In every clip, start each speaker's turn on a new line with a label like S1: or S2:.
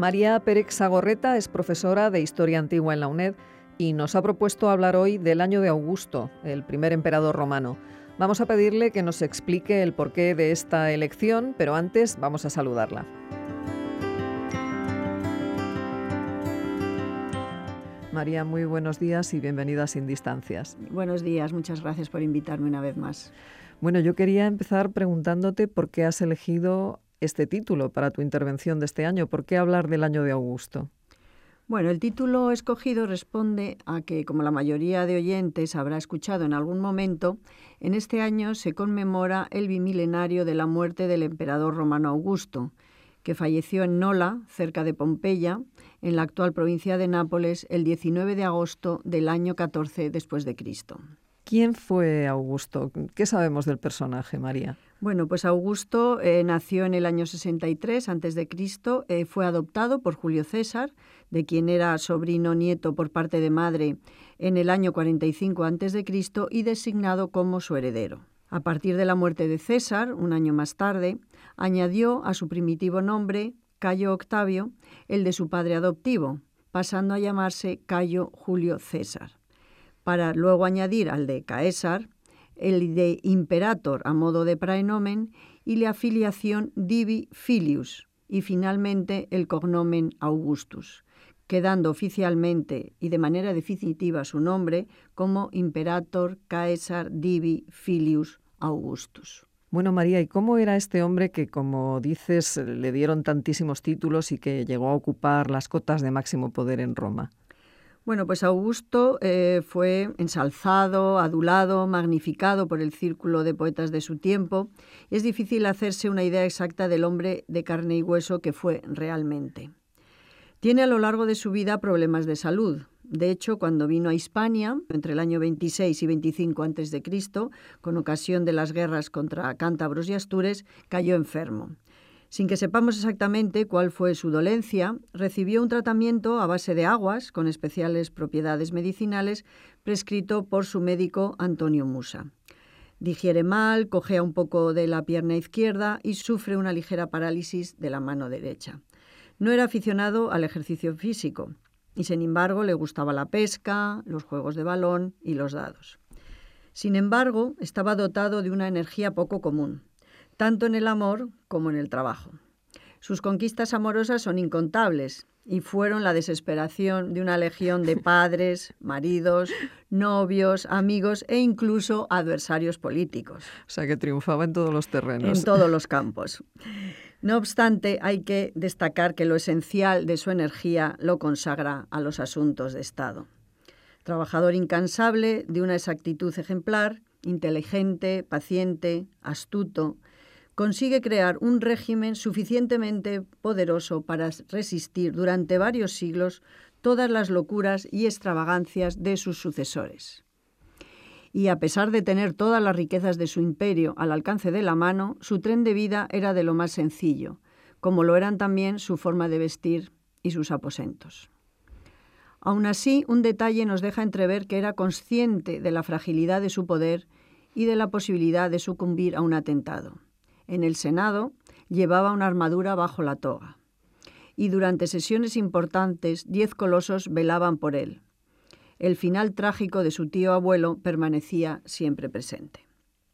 S1: María Pérez Sagorreta es profesora de Historia Antigua en la UNED y nos ha propuesto hablar hoy del año de Augusto, el primer emperador romano. Vamos a pedirle que nos explique el porqué de esta elección, pero antes vamos a saludarla. María, muy buenos días y bienvenida a Sin Distancias.
S2: Buenos días, muchas gracias por invitarme una vez más.
S1: Bueno, yo quería empezar preguntándote por qué has elegido este título para tu intervención de este año. ¿Por qué hablar del año de Augusto?
S2: Bueno, el título escogido responde a que, como la mayoría de oyentes habrá escuchado en algún momento, en este año se conmemora el bimilenario de la muerte del emperador romano Augusto, que falleció en Nola, cerca de Pompeya, en la actual provincia de Nápoles, el 19 de agosto del año 14 después de Cristo.
S1: ¿Quién fue Augusto? ¿Qué sabemos del personaje, María?
S2: Bueno, pues Augusto nació en el año 63 a.C., fue adoptado por Julio César, de quien era sobrino nieto por parte de madre en el año 45 a.C. y designado como su heredero. A partir de la muerte de César, un año más tarde, añadió a su primitivo nombre, Cayo Octavio, el de su padre adoptivo, pasando a llamarse Cayo Julio César, para luego añadir al de Caesar, el de Imperator a modo de praenomen y la afiliación Divi Filius y finalmente el cognomen Augustus, quedando oficialmente y de manera definitiva su nombre como Imperator Caesar Divi Filius Augustus.
S1: Bueno, María, ¿y cómo era este hombre que, como dices, le dieron tantísimos títulos y que llegó a ocupar las cotas de máximo poder en Roma?
S2: Bueno, pues Augusto fue ensalzado, adulado, magnificado por el círculo de poetas de su tiempo. Es difícil hacerse una idea exacta del hombre de carne y hueso que fue realmente. Tiene a lo largo de su vida problemas de salud. De hecho, cuando vino a Hispania, entre el año 26 y 25 a.C., con ocasión de las guerras contra cántabros y astures, cayó enfermo. Sin que sepamos exactamente cuál fue su dolencia, recibió un tratamiento a base de aguas, con especiales propiedades medicinales, prescrito por su médico Antonio Musa. Digiere mal, cojea un poco de la pierna izquierda y sufre una ligera parálisis de la mano derecha. No era aficionado al ejercicio físico y, sin embargo, le gustaba la pesca, los juegos de balón y los dados. Sin embargo, estaba dotado de una energía poco común, tanto en el amor como en el trabajo. Sus conquistas amorosas son incontables y fueron la desesperación de una legión de padres, maridos, novios, amigos e incluso adversarios políticos.
S1: O sea, que triunfaba en todos los terrenos.
S2: En todos los campos. No obstante, hay que destacar que lo esencial de su energía lo consagra a los asuntos de Estado. Trabajador incansable, de una exactitud ejemplar, inteligente, paciente, astuto, consigue crear un régimen suficientemente poderoso para resistir durante varios siglos todas las locuras y extravagancias de sus sucesores. Y a pesar de tener todas las riquezas de su imperio al alcance de la mano, su tren de vida era de lo más sencillo, como lo eran también su forma de vestir y sus aposentos. Aún así, un detalle nos deja entrever que era consciente de la fragilidad de su poder y de la posibilidad de sucumbir a un atentado. En el Senado llevaba una armadura bajo la toga y durante sesiones importantes 10 colosos velaban por él. El final trágico de su tío abuelo permanecía siempre presente.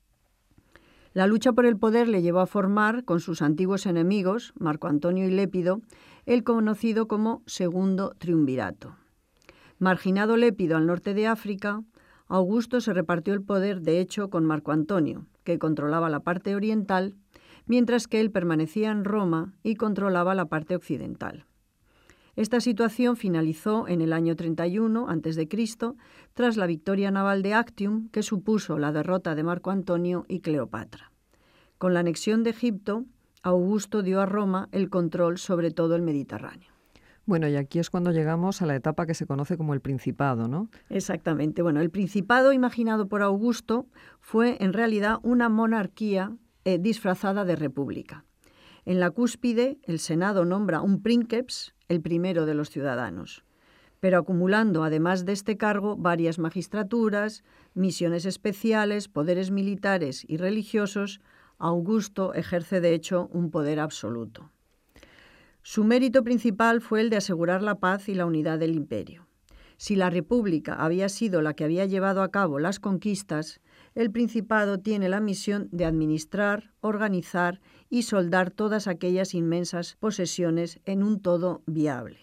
S2: La lucha por el poder le llevó a formar, con sus antiguos enemigos, Marco Antonio y Lépido, el conocido como Segundo Triunvirato. Marginado Lépido al norte de África, Augusto se repartió el poder, de hecho, con Marco Antonio, que controlaba la parte oriental, mientras que él permanecía en Roma y controlaba la parte occidental. Esta situación finalizó en el año 31 a.C., tras la victoria naval de Actium, que supuso la derrota de Marco Antonio y Cleopatra. Con la anexión de Egipto, Augusto dio a Roma el control sobre todo el Mediterráneo.
S1: Bueno, y aquí es cuando llegamos a la etapa que se conoce como el Principado, ¿no?
S2: Exactamente. Bueno, el Principado imaginado por Augusto fue en realidad una monarquía disfrazada de república. En la cúspide, el Senado nombra un princeps, el primero de los ciudadanos, pero acumulando, además de este cargo, varias magistraturas, misiones especiales, poderes militares y religiosos, Augusto ejerce, de hecho, un poder absoluto. Su mérito principal fue el de asegurar la paz y la unidad del imperio. Si la República había sido la que había llevado a cabo las conquistas, el Principado tiene la misión de administrar, organizar y soldar todas aquellas inmensas posesiones en un todo viable.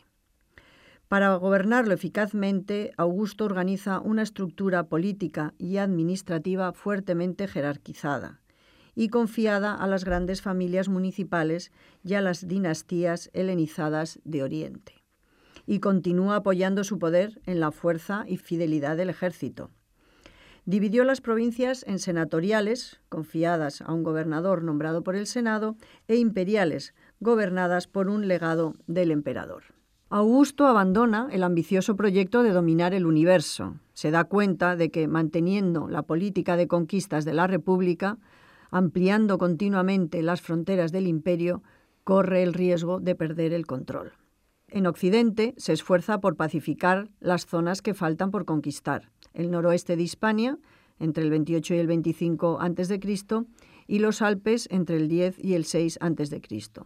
S2: Para gobernarlo eficazmente, Augusto organiza una estructura política y administrativa fuertemente jerarquizada y confiada a las grandes familias municipales y a las dinastías helenizadas de Oriente. Y continúa apoyando su poder en la fuerza y fidelidad del ejército. Dividió las provincias en senatoriales, confiadas a un gobernador nombrado por el Senado, e imperiales, gobernadas por un legado del emperador. Augusto abandona el ambicioso proyecto de dominar el universo. Se da cuenta de que, manteniendo la política de conquistas de la República, ampliando continuamente las fronteras del imperio, corre el riesgo de perder el control. En Occidente se esfuerza por pacificar las zonas que faltan por conquistar, el noroeste de Hispania, entre el 28 y el 25 a.C., y los Alpes entre el 10 y el 6 a.C.,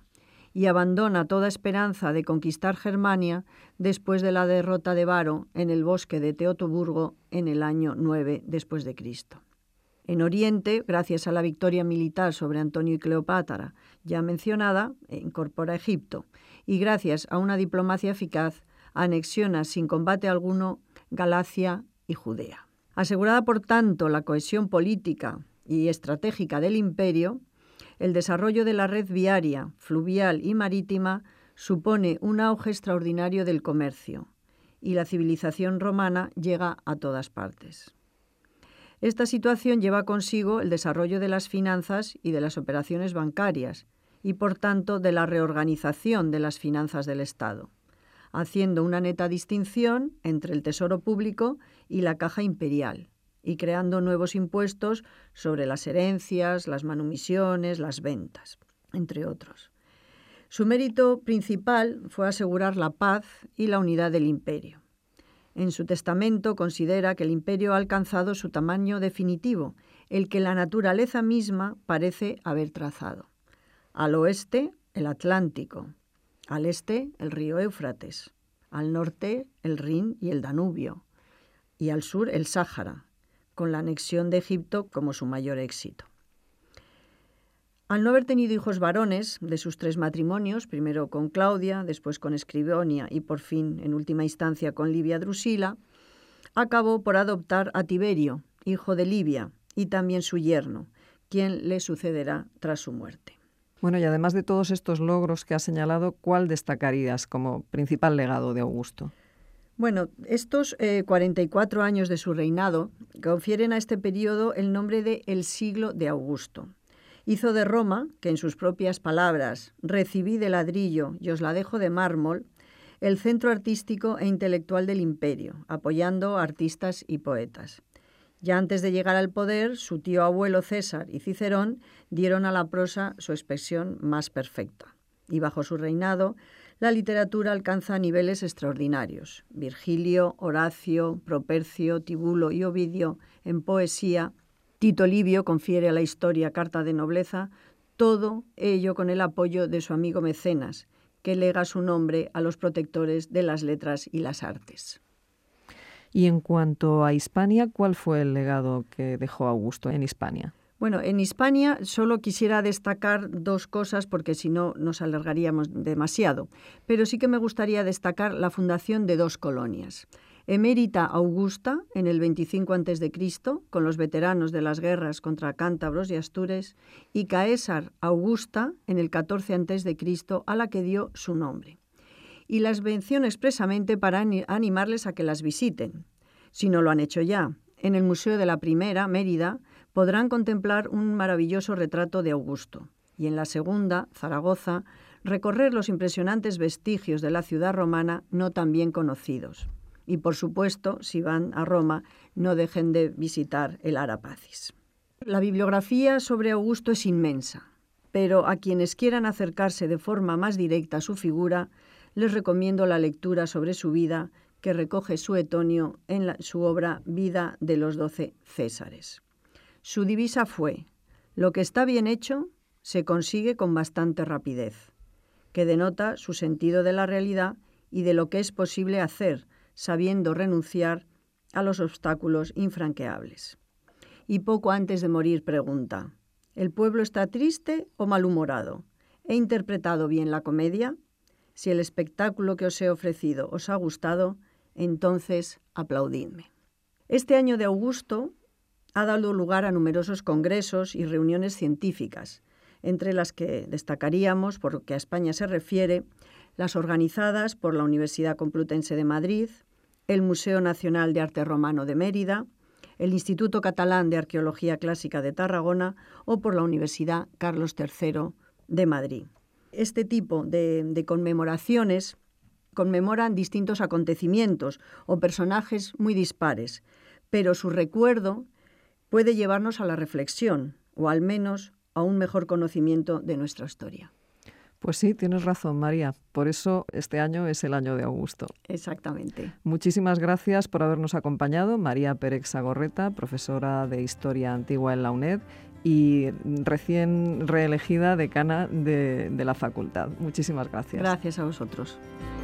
S2: y abandona toda esperanza de conquistar Germania después de la derrota de Varo en el bosque de Teutoburgo en el año 9 después de Cristo. En Oriente, gracias a la victoria militar sobre Antonio y Cleopatra, ya mencionada, incorpora Egipto, y gracias a una diplomacia eficaz, anexiona sin combate alguno Galacia y Judea. Asegurada, por tanto, la cohesión política y estratégica del imperio, el desarrollo de la red viaria, fluvial y marítima supone un auge extraordinario del comercio, y la civilización romana llega a todas partes. Esta situación lleva consigo el desarrollo de las finanzas y de las operaciones bancarias, y por tanto de la reorganización de las finanzas del Estado, haciendo una neta distinción entre el tesoro público y la caja imperial, y creando nuevos impuestos sobre las herencias, las manumisiones, las ventas, entre otros. Su mérito principal fue asegurar la paz y la unidad del imperio. En su testamento considera que el imperio ha alcanzado su tamaño definitivo, el que la naturaleza misma parece haber trazado. Al oeste, el Atlántico; al este, el río Éufrates; al norte, el Rin y el Danubio; y al sur, el Sáhara, con la anexión de Egipto como su mayor éxito. Al no haber tenido hijos varones de sus 3 matrimonios, primero con Claudia, después con Escribonia y por fin, en última instancia, con Livia Drusila, acabó por adoptar a Tiberio, hijo de Livia, y también su yerno, quien le sucederá tras su muerte.
S1: Bueno, y además de todos estos logros que has señalado, ¿cuál destacarías como principal legado de Augusto?
S2: Bueno, estos 44 años de su reinado confieren a este periodo el nombre de el siglo de Augusto. Hizo de Roma, que en sus propias palabras, recibí de ladrillo y os la dejo de mármol, el centro artístico e intelectual del imperio, apoyando a artistas y poetas. Ya antes de llegar al poder, su tío abuelo César y Cicerón dieron a la prosa su expresión más perfecta. Y bajo su reinado, la literatura alcanza niveles extraordinarios. Virgilio, Horacio, Propercio, Tibulo y Ovidio en poesía, Tito Livio confiere a la historia carta de nobleza, todo ello con el apoyo de su amigo Mecenas, que lega su nombre a los protectores de las letras y las artes.
S1: Y en cuanto a Hispania, ¿cuál fue el legado que dejó Augusto en Hispania?
S2: Bueno, en Hispania solo quisiera destacar 2 cosas porque si no nos alargaríamos demasiado, pero sí que me gustaría destacar la fundación de 2 colonias. Emérita Augusta, en el 25 a.C., con los veteranos de las guerras contra cántabros y astures, y Caesar Augusta, en el 14 a.C., a la que dio su nombre. Y las menciono expresamente para animarles a que las visiten. Si no lo han hecho ya, en el Museo de la Primera, Mérida, podrán contemplar un maravilloso retrato de Augusto. Y en la segunda, Zaragoza, recorrer los impresionantes vestigios de la ciudad romana no tan bien conocidos. Y, por supuesto, si van a Roma, no dejen de visitar el Ara Pacis. La bibliografía sobre Augusto es inmensa, pero a quienes quieran acercarse de forma más directa a su figura, les recomiendo la lectura sobre su vida que recoge Suetonio en su obra Vida de los 12 Césares. Su divisa fue: lo que está bien hecho se consigue con bastante rapidez. que denota su sentido de la realidad y de lo que es posible hacer, sabiendo renunciar a los obstáculos infranqueables. Y poco antes de morir pregunta: ¿el pueblo está triste o malhumorado? ¿He interpretado bien la comedia? Si el espectáculo que os he ofrecido os ha gustado, entonces aplaudidme. Este año de Augusto ha dado lugar a numerosos congresos y reuniones científicas, entre las que destacaríamos, por lo que a España se refiere, las organizadas por la Universidad Complutense de Madrid, el Museo Nacional de Arte Romano de Mérida, el Instituto Catalán de Arqueología Clásica de Tarragona o por la Universidad Carlos III de Madrid. Este tipo de conmemoraciones conmemoran distintos acontecimientos o personajes muy dispares, pero su recuerdo puede llevarnos a la reflexión o al menos a un mejor conocimiento de nuestra historia.
S1: Pues sí, tienes razón, María. Por eso este año es el año de Augusto.
S2: Exactamente.
S1: Muchísimas gracias por habernos acompañado. María Pérez Sagorreta, profesora de Historia Antigua en la UNED y recién reelegida decana de la facultad. Muchísimas gracias.
S2: Gracias a vosotros.